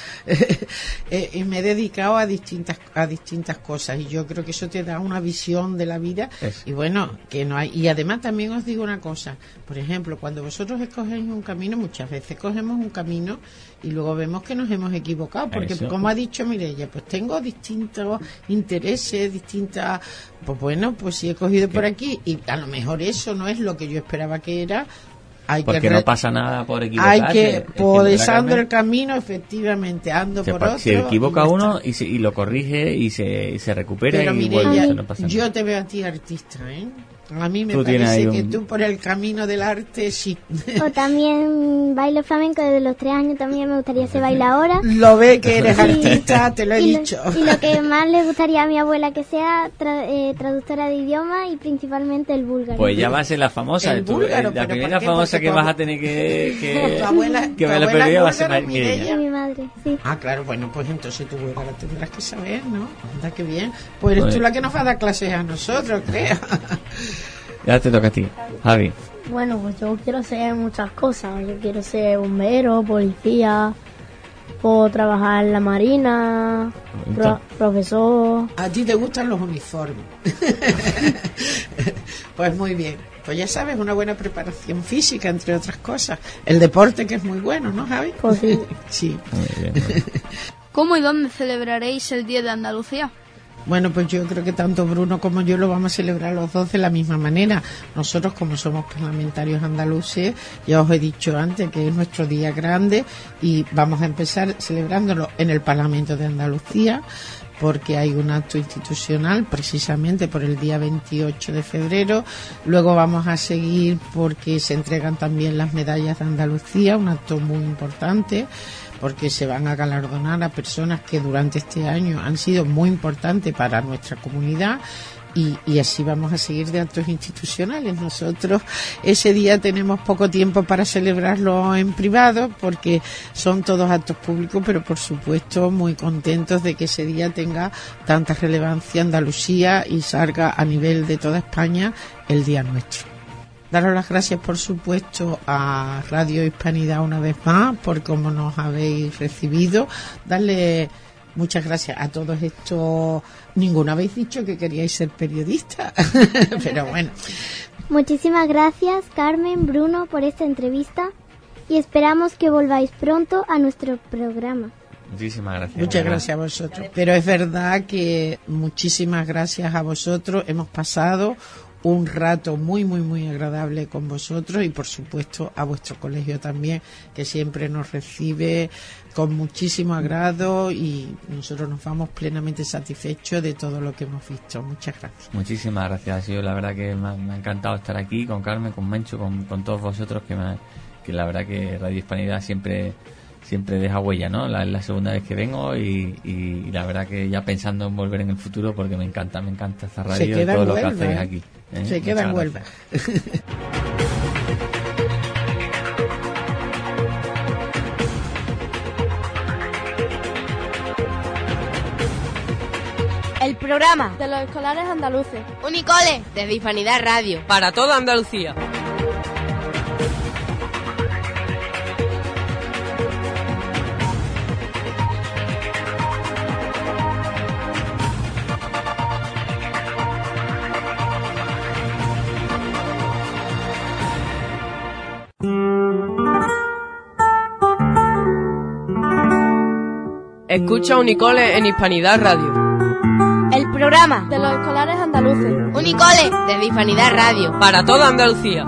eh, y me he dedicado a distintas a distintas cosas, y yo creo que eso te da una visión de la vida. Eso. Y bueno, que no hay. Y además también os digo una cosa, por ejemplo, cuando vosotros escogéis un camino, muchas veces cogemos un camino y luego vemos que nos hemos equivocado, porque eso. Como ha dicho Mireia, pues tengo distintos intereses, distintas, pues bueno, pues si he cogido por aquí y a lo mejor eso no es lo que yo esperaba que era. Hay porque que re... no pasa nada por equivocarse. Hay que, podesando el camino, efectivamente, ando se por pa- otro. Se equivoca y uno y, se, y lo corrige y se, y se recupera. Pero y mire, vuelve, ya, eso no pasa nada. Yo te veo a ti artista, ¿eh? A mí me tú parece un... que tú por el camino del arte sí. O también bailo flamenco desde los tres años, también me gustaría ser bailadora. Lo ve que eres artista, te lo he y dicho. Lo, y lo que más le gustaría a mi abuela que sea tra, eh, traductora de idioma, y principalmente el búlgaro. Pues ya va a ser la famosa. El búlgaro, tú, la primera famosa Porque que tu, vas a tener que... que tu abuela, que tu me la abuela va a ser Mireia. Y mi madre, sí. Ah, claro, bueno, pues entonces tu búlgaro tendrás que saber, ¿no? Anda, qué bien. Pues eres pues, tú la que nos va a dar clases a nosotros, creo. Ya te toca a ti, Javi. Bueno, pues yo quiero ser muchas cosas. Yo quiero ser bombero, policía, puedo trabajar en la marina, pro, profesor. A ti te gustan los uniformes. Pues muy bien. Pues ya sabes, una buena preparación física, entre otras cosas. El deporte, que es muy bueno, ¿no, Javi? Pues sí. Sí. Muy bien, muy bien. ¿Cómo y dónde celebraréis el Día de Andalucía? Bueno, pues yo creo que tanto Bruno como yo lo vamos a celebrar los dos de la misma manera. Nosotros, como somos parlamentarios andaluces, ya os he dicho antes que es nuestro día grande y vamos a empezar celebrándolo en el Parlamento de Andalucía, porque hay un acto institucional precisamente por el día veintiocho de febrero. Luego vamos a seguir porque se entregan también las medallas de Andalucía, un acto muy importante, porque se van a galardonar a personas que durante este año han sido muy importantes para nuestra comunidad. Y, y así vamos a seguir de actos institucionales. Nosotros ese día tenemos poco tiempo para celebrarlo en privado porque son todos actos públicos, pero por supuesto muy contentos de que ese día tenga tanta relevancia Andalucía y salga a nivel de toda España el día nuestro. Daros las gracias, por supuesto, a Radio Hispanidad una vez más por cómo nos habéis recibido. Darle muchas gracias a todos estos. Ninguno habéis dicho que queríais ser periodistas, pero bueno. Muchísimas gracias, Carmen, Bruno, por esta entrevista, y esperamos que volváis pronto a nuestro programa. Muchísimas gracias. Muchas gracias a vosotros. Pero es verdad que muchísimas gracias a vosotros. Hemos pasado un rato muy, muy, muy agradable con vosotros y, por supuesto, a vuestro colegio también, que siempre nos recibe con muchísimo agrado y nosotros nos vamos plenamente satisfechos de todo lo que hemos visto. Muchas gracias. Muchísimas gracias. Ha sido la verdad que me ha, me ha encantado estar aquí con Carmen, con Mencho, con, con todos vosotros, que, me, que la verdad que Radio Hispanidad siempre siempre deja huella, ¿no? La, la segunda vez que vengo y, y, y la verdad que ya pensando en volver en el futuro porque me encanta, me encanta esta radio y todo lo que hacéis ¿eh? aquí. ¿eh? Se queda en Huelva. El programa de los escolares andaluces. Unicole desde Hispanidad Radio. Para toda Andalucía. Escucha Unicole en Hispanidad Radio. El programa de los escolares andaluces. Unicole desde Hispanidad Radio. Para toda Andalucía.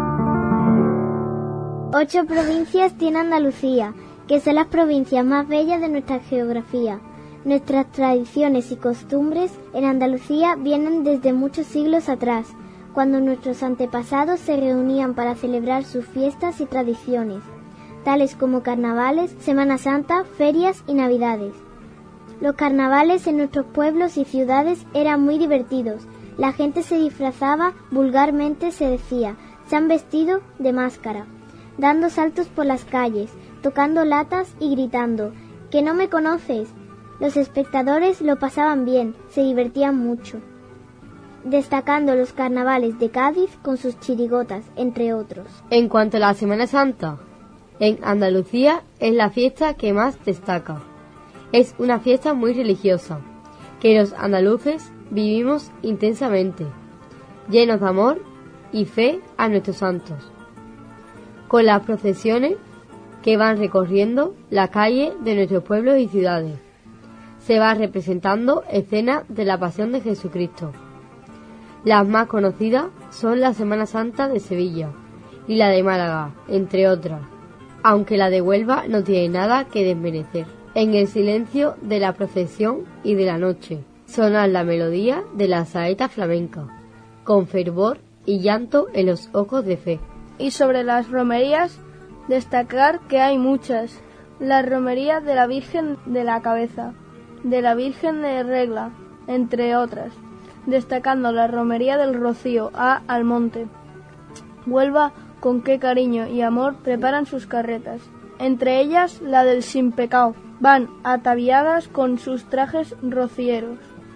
Ocho provincias tiene Andalucía, que son las provincias más bellas de nuestra geografía. Nuestras tradiciones y costumbres en Andalucía vienen desde muchos siglos atrás, cuando nuestros antepasados se reunían para celebrar sus fiestas y tradiciones, tales como carnavales, Semana Santa, ferias y navidades. Los carnavales en nuestros pueblos y ciudades eran muy divertidos. La gente se disfrazaba, vulgarmente se decía, se han vestido de máscara, dando saltos por las calles, tocando latas y gritando, «¡Que no me conoces!». Los espectadores lo pasaban bien, se divertían mucho, destacando los carnavales de Cádiz con sus chirigotas, entre otros. En cuanto a la Semana Santa, en Andalucía es la fiesta que más destaca. Es una fiesta muy religiosa, que los andaluces vivimos intensamente, llenos de amor y fe a nuestros santos, con las procesiones que van recorriendo la calle de nuestros pueblos y ciudades. Se va representando escenas de la Pasión de Jesucristo. Las más conocidas son la Semana Santa de Sevilla y la de Málaga, entre otras, aunque la de Huelva no tiene nada que desmerecer. En el silencio de la procesión y de la noche, sonar la melodía de la saeta flamenca, con fervor y llanto en los ojos de fe. Y sobre las romerías, destacar que hay muchas. La romería de la Virgen de la Cabeza, de la Virgen de Regla, entre otras, destacando la romería del Rocío a Almonte. Huelva, con qué cariño y amor preparan sus carretas, entre ellas la del Sin Pecado. Van ataviadas con sus trajes rocieros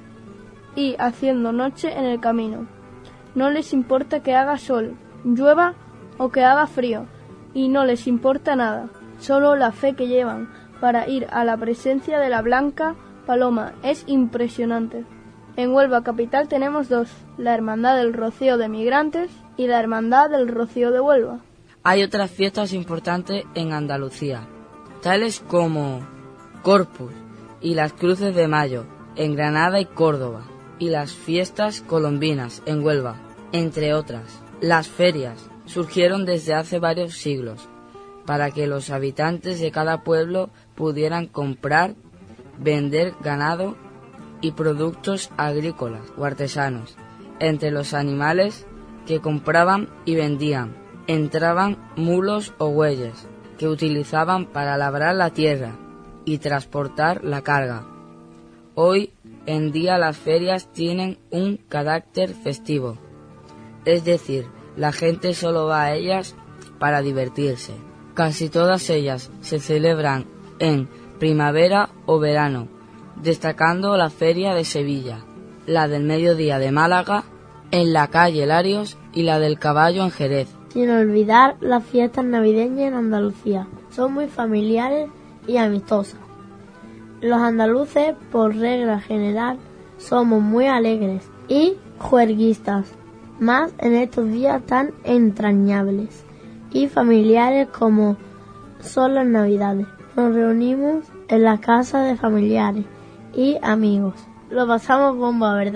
y haciendo noche en el camino. No les importa que haga sol, llueva o que haga frío, y no les importa nada, solo la fe que llevan para ir a la presencia de la Blanca Paloma es impresionante. En Huelva capital tenemos dos, la Hermandad del Rocío de Migrantes y la Hermandad del Rocío de Huelva. Hay otras fiestas importantes en Andalucía, tales como Corpus y las Cruces de Mayo en Granada y Córdoba, y las fiestas colombinas en Huelva, entre otras. Las ferias surgieron desde hace varios siglos para que los habitantes de cada pueblo pudieran comprar, vender ganado y productos agrícolas o artesanos. Entre los animales que compraban y vendían entraban mulos o bueyes que utilizaban para labrar la tierra y transportar la carga. Hoy en día las ferias tienen un carácter festivo, es decir, la gente solo va a ellas para divertirse. Casi todas ellas se celebran en primavera o verano, destacando la Feria de Sevilla, la del Mediodía de Málaga, en la calle Larios y la del Caballo en Jerez. Sin olvidar las fiestas navideñas en Andalucía. Son muy familiares y amistosas. Los andaluces, por regla general, somos muy alegres y juerguistas, más en estos días tan entrañables y familiares como son las Navidades. Nos reunimos en la casa de familiares y amigos. Lo pasamos bomba, ¿verdad?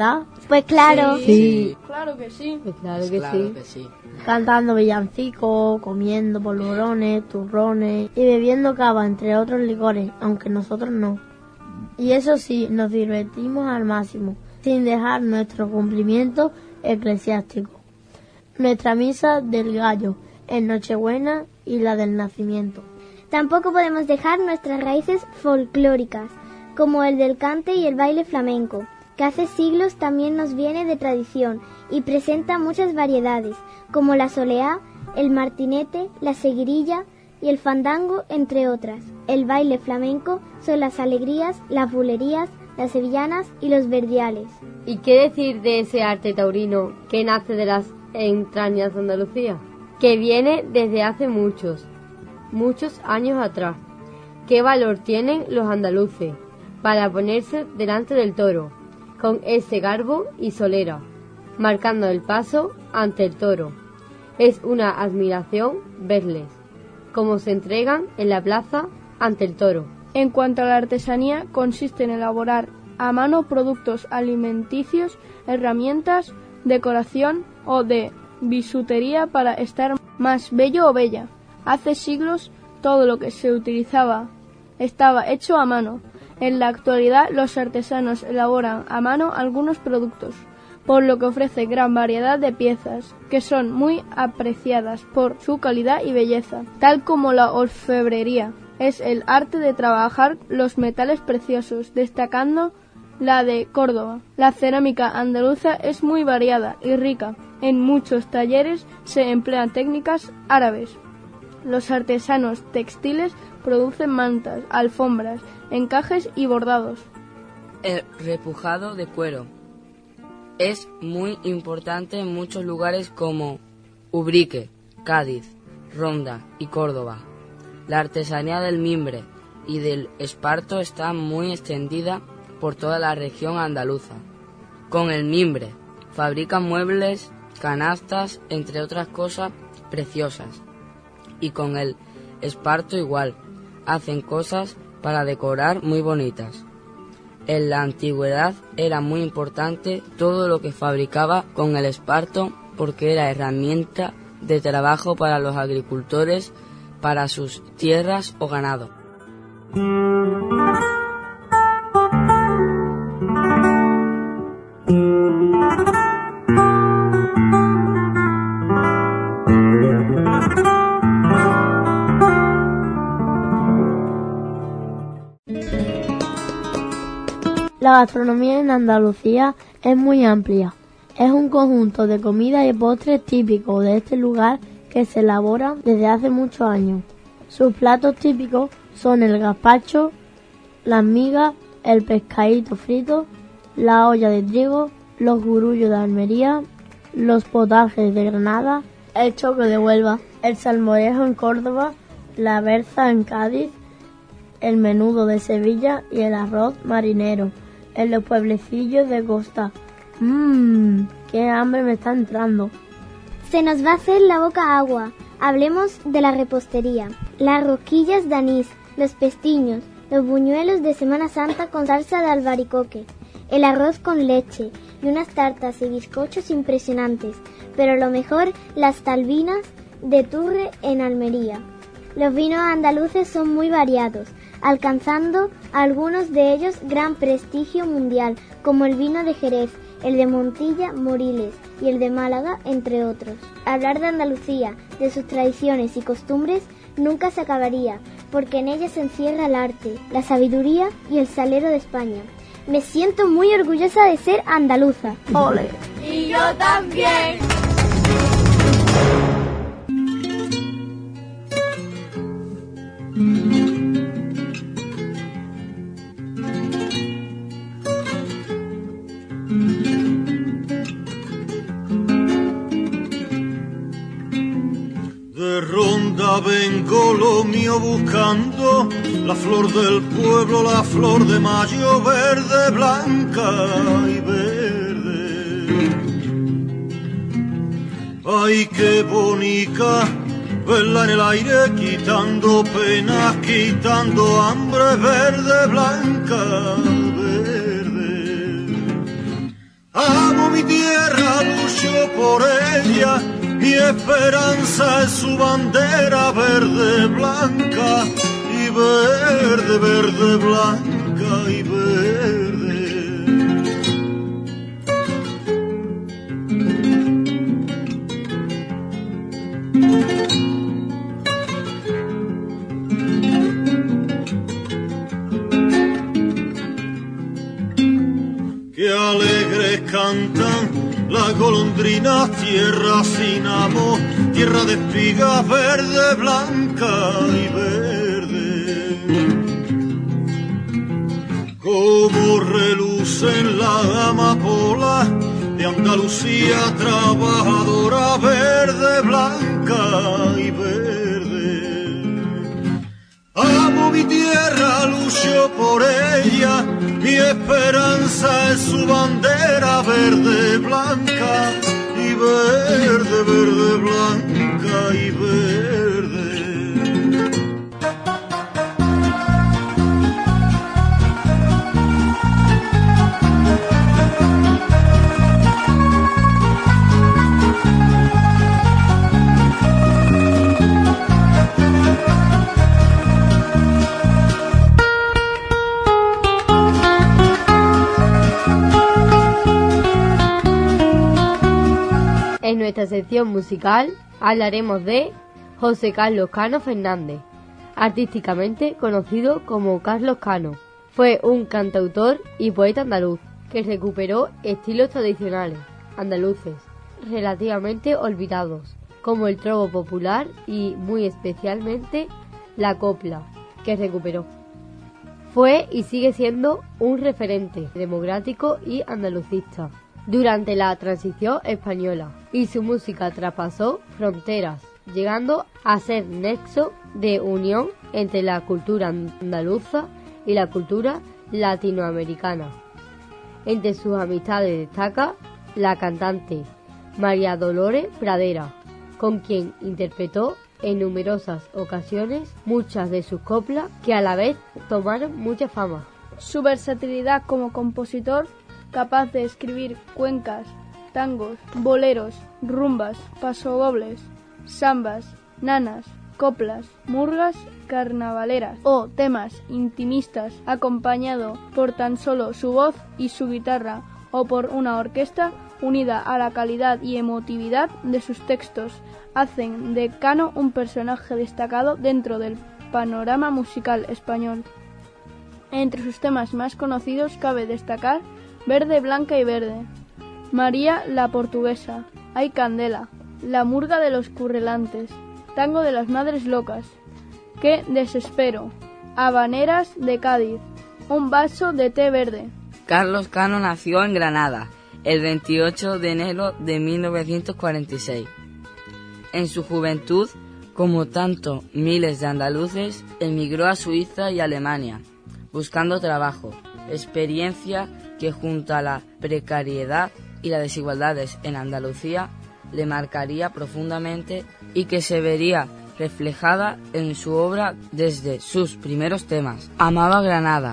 Pues claro. Sí. sí. Claro que sí. Pues claro, Pues que, claro sí. que sí. Cantando villancicos, comiendo polvorones, turrones y bebiendo cava, entre otros licores, aunque nosotros no. Y eso sí, nos divertimos al máximo, sin dejar nuestro cumplimiento eclesiástico. Nuestra misa del gallo en Nochebuena y la del nacimiento. Tampoco podemos dejar nuestras raíces folclóricas, como el del cante y el baile flamenco, que hace siglos también nos viene de tradición y presenta muchas variedades, como la soleá, el martinete, la seguirilla y el fandango, entre otras. El baile flamenco son las alegrías, las bulerías, las sevillanas y los verdiales. ¿Y qué decir de ese arte taurino que nace de las entrañas de Andalucía? Que viene desde hace muchos, muchos años atrás. ¿Qué valor tienen los andaluces para ponerse delante del toro, con ese garbo y solera, marcando el paso ante el toro? Es una admiración verles cómo se entregan en la plaza ante el toro. En cuanto a la artesanía, consiste en elaborar a mano productos alimenticios, herramientas, decoración o de bisutería para estar más bello o bella. Hace siglos todo lo que se utilizaba estaba hecho a mano. En la actualidad los artesanos elaboran a mano algunos productos, por lo que ofrece gran variedad de piezas, que son muy apreciadas por su calidad y belleza, tal como la orfebrería. Es el arte de trabajar los metales preciosos, destacando la de Córdoba. La cerámica andaluza es muy variada y rica. En muchos talleres se emplean técnicas árabes. Los artesanos textiles producen mantas, alfombras, encajes y bordados. El repujado de cuero es muy importante en muchos lugares como Ubrique, Cádiz, Ronda y Córdoba. La artesanía del mimbre y del esparto está muy extendida por toda la región andaluza. Con el mimbre fabrican muebles, canastas, entre otras cosas preciosas. Y con el esparto igual, hacen cosas para decorar muy bonitas. En la antigüedad era muy importante todo lo que fabricaba con el esparto porque era herramienta de trabajo para los agricultores, para sus tierras o ganado. La gastronomía en Andalucía es muy amplia. Es un conjunto de comidas y postres típicos de este lugar que se elaboran desde hace muchos años. Sus platos típicos son el gazpacho, las migas, el pescadito frito, la olla de trigo, los gurullos de Almería, los potajes de Granada, el choco de Huelva, el salmorejo en Córdoba, la berza en Cádiz, el menudo de Sevilla y el arroz marinero en los pueblecillos de costa. Mmm, qué hambre me está entrando. Se nos va a hacer la boca agua. Hablemos de la repostería. Las rosquillas de anís, los pestiños, los buñuelos de Semana Santa con salsa de albaricoque, el arroz con leche y unas tartas y bizcochos impresionantes, pero lo mejor, las talbinas de Turre en Almería. Los vinos andaluces son muy variados, alcanzando algunos de ellos gran prestigio mundial, como el vino de Jerez, el de Montilla, Moriles y el de Málaga, entre otros. Hablar de Andalucía, de sus tradiciones y costumbres, nunca se acabaría, porque en ellas se encierra el arte, la sabiduría y el salero de España. Me siento muy orgullosa de ser andaluza. ¡Ole! Y yo también. De Ronda vengo lo mío buscando, la flor del pueblo, la flor de mayo, verde, blanca y verde. Ay, qué bonita, verla en el aire, quitando penas, quitando hambre, verde, blanca, verde. Amo mi tierra, lucho por ella, mi esperanza es su bandera verde, blanca y verde, verde, blanca y verde. Qué alegres cantan las golondrinas, tierra sin amor, tierra de espigas verde, blanca y verde. Como relucen las amapolas de Andalucía, trabajadora verde, blanca y verde. Amo mi tierra, lucho por ella, mi esperanza es su bandera verde, blanca y verde, verde, blanca y verde. En nuestra sección musical hablaremos de José Carlos Cano Fernández, artísticamente conocido como Carlos Cano. Fue un cantautor y poeta andaluz que recuperó estilos tradicionales andaluces relativamente olvidados, como el trova popular y muy especialmente la copla, que recuperó. Fue y sigue siendo un referente democrático y andalucista durante la transición española, y su música traspasó fronteras, llegando a ser nexo de unión entre la cultura andaluza y la cultura latinoamericana. Entre sus amistades destaca la cantante María Dolores Pradera, con quien interpretó en numerosas ocasiones muchas de sus coplas que a la vez tomaron mucha fama. Su versatilidad como compositor, capaz de escribir cuencas, tangos, boleros, rumbas, pasodobles, sambas, nanas, coplas, murgas, carnavaleras o temas intimistas acompañado por tan solo su voz y su guitarra o por una orquesta, unida a la calidad y emotividad de sus textos, hacen de Cano un personaje destacado dentro del panorama musical español. Entre sus temas más conocidos cabe destacar Verde, blanca y verde, María la portuguesa, Hay candela, La murga de los currelantes, Tango de las madres locas, Qué desespero, Habaneras de Cádiz, Un vaso de té verde. Carlos Cano nació en Granada el veintiocho de enero de mil novecientos cuarenta y seis. En su juventud, como tanto miles de andaluces, emigró a Suiza y Alemania, buscando trabajo, experiencia que junto a la precariedad y las desigualdades en Andalucía le marcaría profundamente y que se vería reflejada en su obra desde sus primeros temas. Amaba Granada,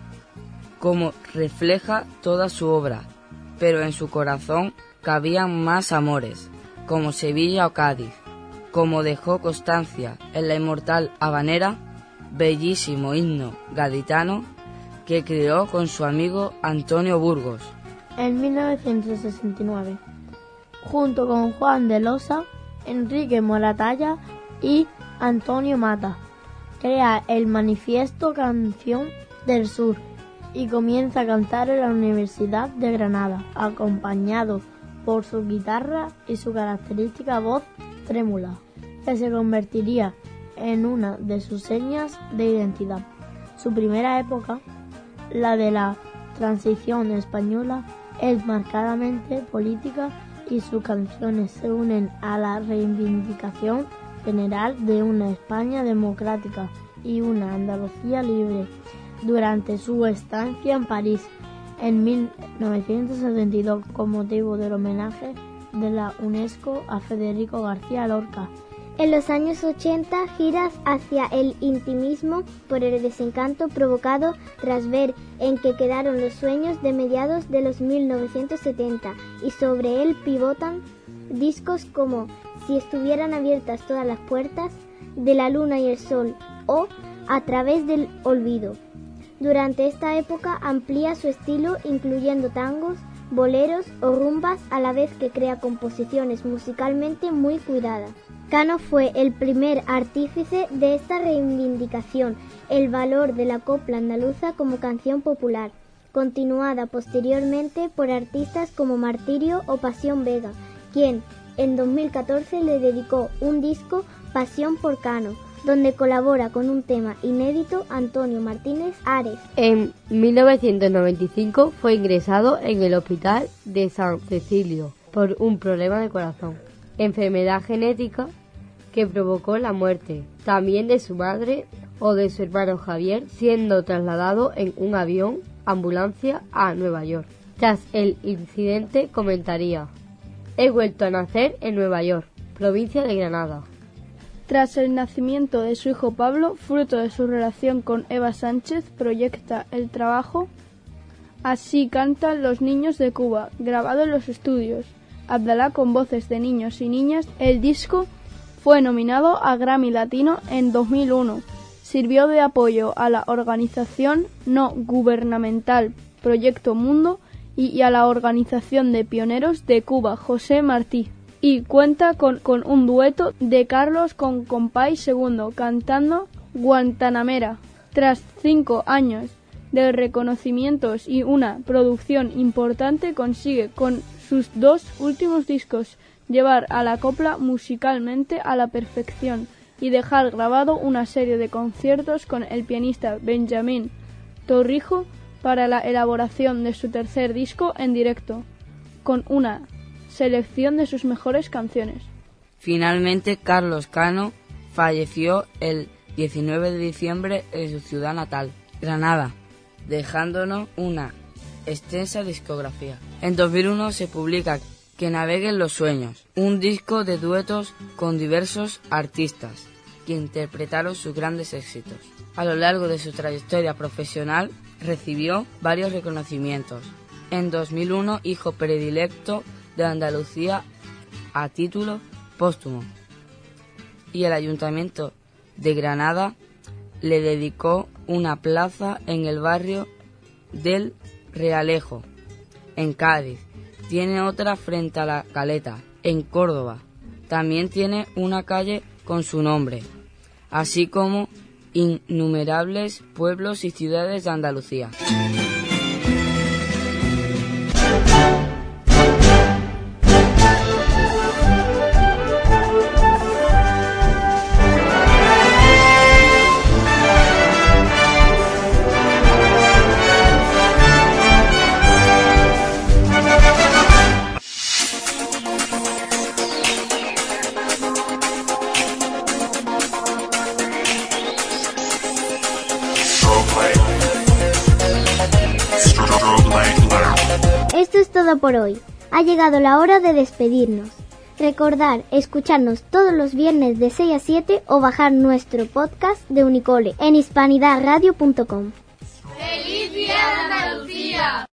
como refleja toda su obra, pero en su corazón cabían más amores, como Sevilla o Cádiz, como dejó constancia en la inmortal Habanera, bellísimo himno gaditano que creó con su amigo Antonio Burgos. En mil novecientos sesenta y nueve, junto con Juan de Losa, Enrique Moratalla y Antonio Mata, crea el Manifiesto Canción del Sur y comienza a cantar en la Universidad de Granada, acompañado por su guitarra y su característica voz trémula, que se convertiría en una de sus señas de identidad. Su primera época, la de la transición española, es marcadamente política y sus canciones se unen a la reivindicación general de una España democrática y una Andalucía libre. Durante su estancia en París, en mil novecientos setenta y dos, con motivo del homenaje de la UNESCO a Federico García Lorca En los años ochenta, giras hacia el intimismo por el desencanto provocado tras ver en qué quedaron los sueños de mediados de los mil novecientos setenta, y sobre él pivotan discos como Si estuvieran abiertas todas las puertas, De la luna y el sol o A través del olvido. Durante esta época amplía su estilo incluyendo tangos, boleros o rumbas, a la vez que crea composiciones musicalmente muy cuidadas. Cano fue el primer artífice de esta reivindicación, el valor de la copla andaluza como canción popular, continuada posteriormente por artistas como Martirio o Pasión Vega, quien en dos mil catorce le dedicó un disco, Pasión por Cano, donde colabora con un tema inédito Antonio Martínez Ares. En mil novecientos noventa y cinco fue ingresado en el Hospital de San Cecilio por un problema de corazón, enfermedad genética que provocó la muerte también de su madre o de su hermano Javier, siendo trasladado en un avión ambulancia a Nueva York. Tras el incidente comentaría: he vuelto a nacer en Nueva York, provincia de Granada. Tras el nacimiento de su hijo Pablo, fruto de su relación con Eva Sánchez, proyecta el trabajo Así cantan los niños de Cuba, grabado en los estudios Abdalá con voces de niños y niñas. El disco fue nominado a Grammy Latino en dos mil uno. Sirvió de apoyo a la organización no gubernamental Proyecto Mundo y a la organización de pioneros de Cuba, José Martí. Y cuenta con, con un dueto de Carlos con Compay segundo, cantando Guantanamera. Tras cinco años de reconocimientos y una producción importante, consigue con sus dos últimos discos llevar a la copla musicalmente a la perfección y dejar grabado una serie de conciertos con el pianista Benjamín Torrijo para la elaboración de su tercer disco en directo, con una selección de sus mejores canciones. Finalmente, Carlos Cano falleció el diecinueve de diciembre en su ciudad natal, Granada, dejándonos una extensa discografía. En dos mil uno se publica Que naveguen los sueños, un disco de duetos con diversos artistas que interpretaron sus grandes éxitos. A lo largo de su trayectoria profesional recibió varios reconocimientos. En dos mil uno, hijo predilecto de Andalucía a título póstumo, y el Ayuntamiento de Granada le dedicó una plaza en el barrio del Realejo, en Cádiz. Tiene otra frente a la Caleta, en Córdoba. También tiene una calle con su nombre, así como innumerables pueblos y ciudades de Andalucía. Esto es todo por hoy. Ha llegado la hora de despedirnos. Recordar escucharnos todos los viernes de seis a siete o bajar nuestro podcast de Unicole en hispanidad radio punto com. ¡Feliz Día de Andalucía!